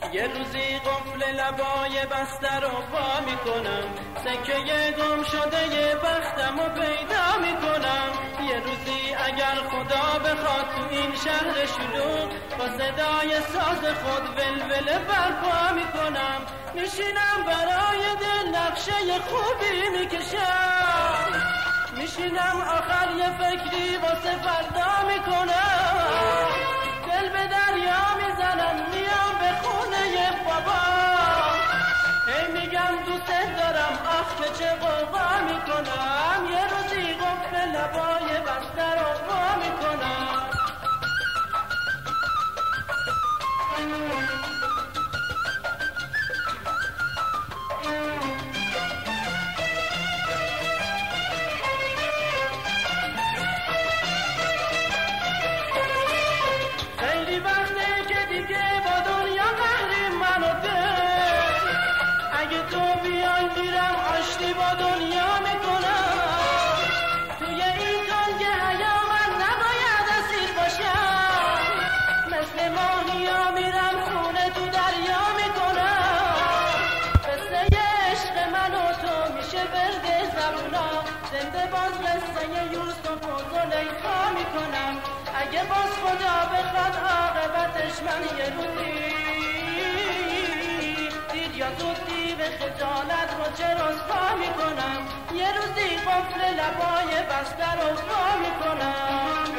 یه روزی قفل لبای بسته رو وا میکنم، سکه گم شده یه بختم و پیدا میکنم. یه روزی اگر خدا بخواد تو این شهر شلوغ، با صدای ساز خود ولوله برپا میکنم. میشینم برای دل نقشه خوبی میکشم، میشینم آخر یه فکری واسه فردا میکنم. دل به دریا میزنم میام به خونه بابا، هی میگم دوست دارم آخ که چه غوغا میکنم. یه روزی قفل لبای بسته رو وا میکنم. خیلی وقته که دیگه با دنیا قهر منو ده، اگه تو بیای میرم آشتی با دنیا میکنم. توی این تنگ حیا من نباید اسیر باشم، مثل ماهیا میرم خونه تو دریا میکنم. قصه عشق من و تو میشه ورد زبونا، زنده باز قصه یوسف و زلیخا میکنم. اگه باز خدا بخواد عاقبتش من یه روزی دیر یا زودی به خجالت رو چه رسوا میکنم. یه روزی قفل لبای بسته رو وا میکنم.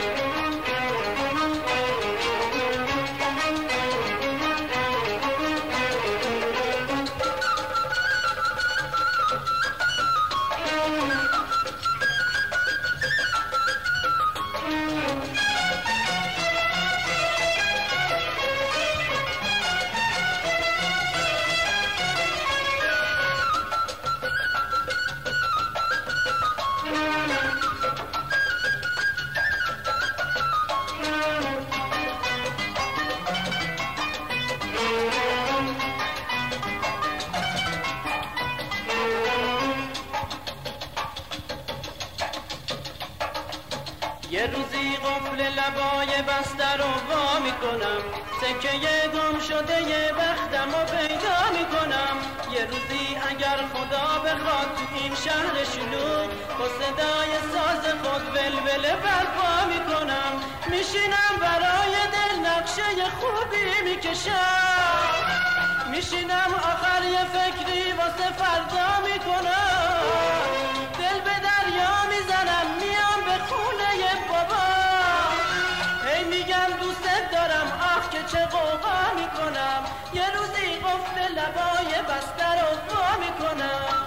یه روزی قفل لبای بسته رو وا میکنم، سکه گم شده یه بختم و پیدا میکنم. یه روزی اگر خدا بخواد تو این شهر شلوغ، با صدای ساز خود ولوله برپا میکنم. میشینم برای دل نقشه خوبی میکشم، میشینم آخر یه فکری واسه فردا میکنم. دل به دریا میزنم میام به خونه بابا، هی میگم دوست دارم آخ که چه غوغا میکنم. یه روزی قفل لبای بسته رو وا میکنم.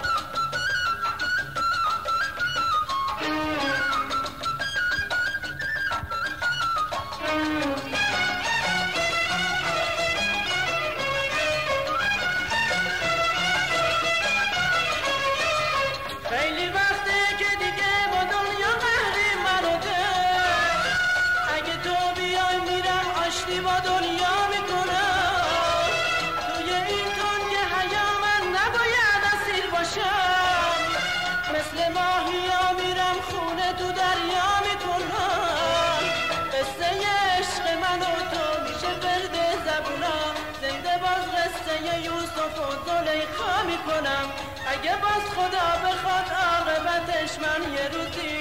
خیلی وقته که دیگه با دنیا قهری منو ده، اگه تو بیای میرم آشتی با دنیا میکنم. توی این تنگ حیا من نباید اسیر باشم، مثل ماهیا میرم خونه تو دریا میکنم. قصه عشق من و تو میشه ورد زبونا، زنده باز قصه یوسف و زلیخا میکنم. اگه باز خدا بخواد عاقبتش من یه روزی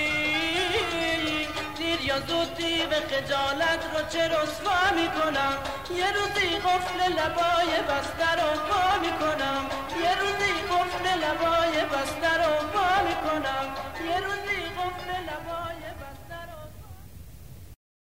دیر یا زودی به خجالت رو چه رسوا میکنم. یه روزی قفل لبای بسته رو وا میکنم. یه روزی قفل لبای بسته رو وا میکنم. یه روزی قفل لبای